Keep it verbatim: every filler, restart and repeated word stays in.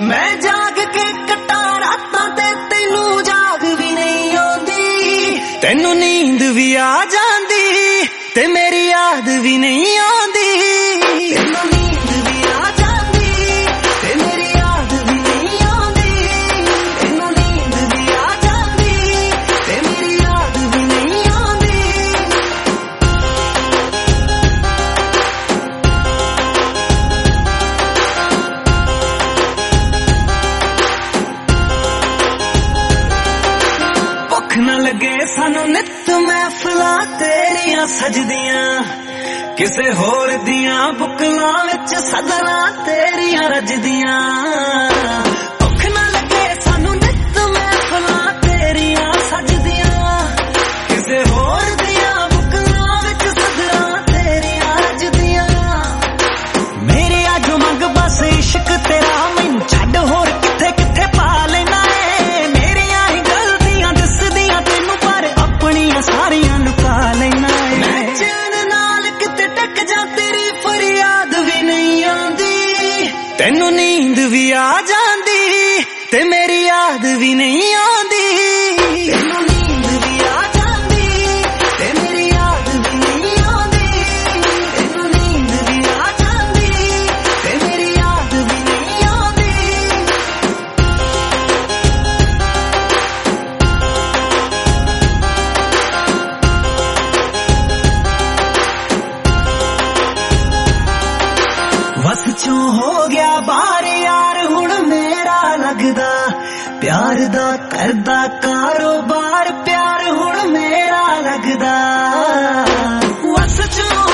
मैं जाग के कटा रातां ते तेनू जाग भी नहीं आउंदी। तेनू नींद भी आ जांदी ते मेरी याद भी नहीं आउंदी। तेनू नींद भी आ जांदी ते मेरी याद भी नहीं आउंदी। तेनू नींद भी आ जांदी ते मेरी याद भी नहीं आउंदी। भुख न लगे सानू नित महफिलां तेरियां सजदियां, किसे होर दियां बुकलां विच सदरां तेरियां रजदियां। भुख न लगे सानू नित महफिलां तेरियां सजदियां, किसे होर दियां बुकलां विच सदरां तेरियां रजदियां। मेरे अज मंग बस इश्क तेरा, मैनू छड्ड होर किथे किथे पा लेना है। मेरियां ही गलतियां दिसदियां तेनू पर अपनियां सारियां लुका लेना है। मैं चैन नाल किते टक जा तेरी फरियाद भी नहीं आंदी। तेनू नींद भी आ जांदी ते मेरी याद भी नहीं आंदी। तेनू नींद भी आ जांदी ते मेरी याद भी नहीं आंदी। तेनू नींद भी आ जांदी ते मेरी याद भी नहीं आंदी। वस चों हो गया बाहर यार हुण मेरा लगदा, प्यार दा करदा कारोबार प्यार हुण मेरा लगदा। वस चों